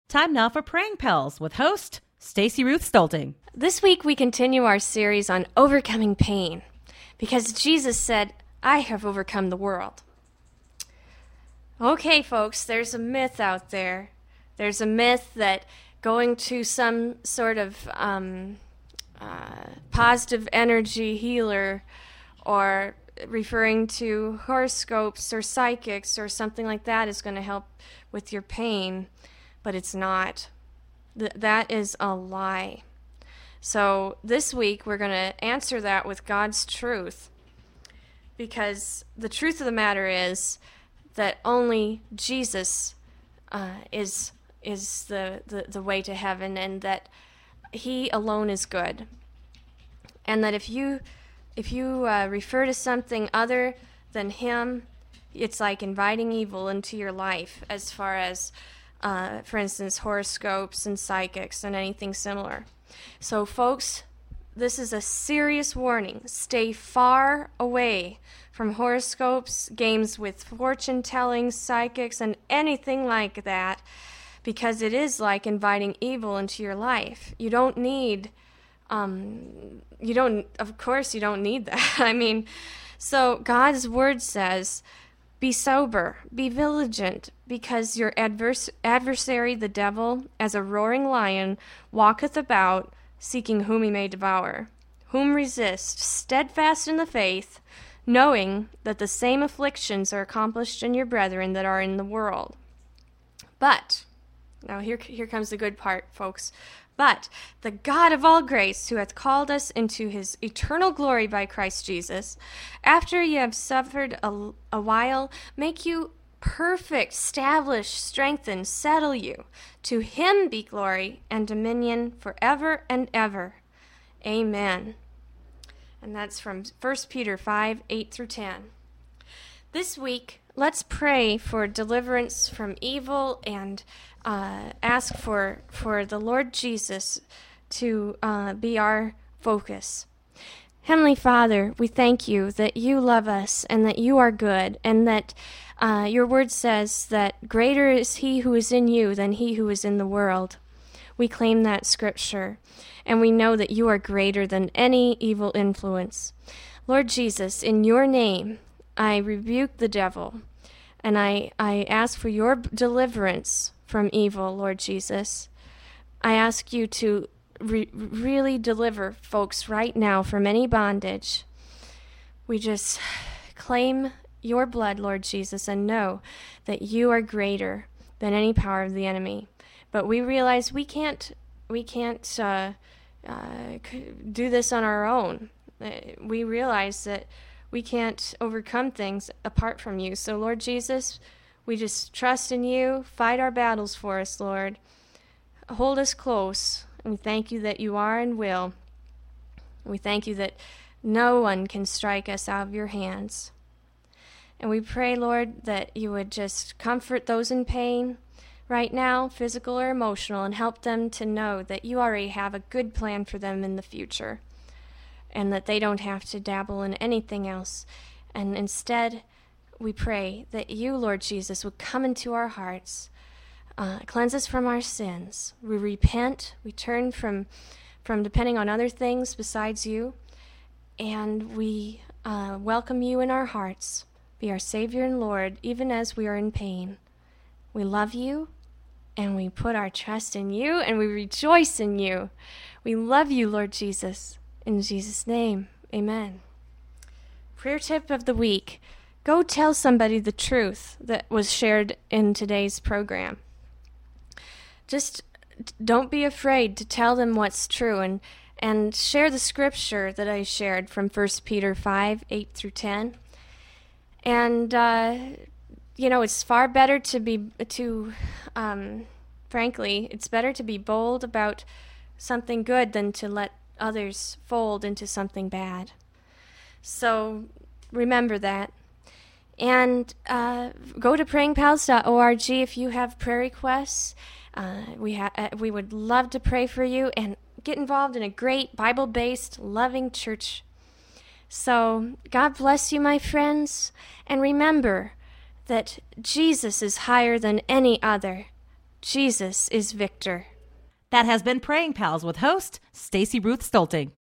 Time now for Praying Pals with host Stacey Ruth Stolting. This week we continue our series on overcoming pain because Jesus said, "I have overcome the world." Okay, folks, there's a myth out there. There's a myth that going to some sort of positive energy healer or referring to horoscopes or psychics or something like that is going to help with your pain, but it's not. That is a lie. So this week we're going to answer that with God's truth, because the truth of the matter is that only Jesus is the way to heaven, and that He alone is good, and that if you refer to something other than Him, it's like inviting evil into your life, as far as, for instance, horoscopes and psychics and anything similar. So, folks, this is a serious warning. Stay far away from horoscopes, games with fortune-telling, psychics, and anything like that, because it is like inviting evil into your life. You don't need... of course you don't need that. I mean, so God's word says, "Be sober, be vigilant, because your adversary, the devil, as a roaring lion, walketh about, seeking whom he may devour. Whom resist, steadfast in the faith, knowing that the same afflictions are accomplished in your brethren that are in the world." But, now here comes the good part, folks. "But the God of all grace, who hath called us into his eternal glory by Christ Jesus, after ye have suffered a while, make you perfect, establish, strengthen, settle you. To him be glory and dominion forever and ever. Amen." And that's from 1 Peter 5, 8 through 10. This week, let's pray for deliverance from evil and ask for the Lord Jesus to be our focus. Heavenly Father, we thank you that you love us and that you are good, and that your word says that greater is he who is in you than he who is in the world. We claim that scripture, and we know that you are greater than any evil influence. Lord Jesus, in your name, I rebuke the devil, and I ask for your deliverance from evil, Lord Jesus. I ask you to really deliver folks right now from any bondage. We just claim your blood, Lord Jesus, and know that you are greater than any power of the enemy. But we realize we can't do this on our own. We realize that we can't overcome things apart from you. So, Lord Jesus, we just trust in you. Fight our battles for us, Lord. Hold us close. And we thank you that you are and will. We thank you that no one can strike us out of your hands. And we pray, Lord, that you would just comfort those in pain right now, physical or emotional, and help them to know that you already have a good plan for them in the future, and that they don't have to dabble in anything else. And instead, we pray that you, Lord Jesus, would come into our hearts, cleanse us from our sins. We repent, we turn from depending on other things besides you, and we welcome you in our hearts. Be our Savior and Lord, even as we are in pain. We love you, and we put our trust in you, and we rejoice in you. We love you, Lord Jesus. In Jesus' name, amen. Prayer tip of the week. Go tell somebody the truth that was shared in today's program. Just don't be afraid to tell them what's true, and share the scripture that I shared from 1 Peter 5, 8 through 10. And, it's far better frankly, it's better to be bold about something good than to let others fold into something bad. So remember that. And go to prayingpals.org if you have prayer requests. We would love to pray for you and get involved in a great Bible-based, loving church. So God bless you, my friends. And remember that Jesus is higher than any other. Jesus is victor. That has been Praying Pals with host Stacy Ruth Stolting.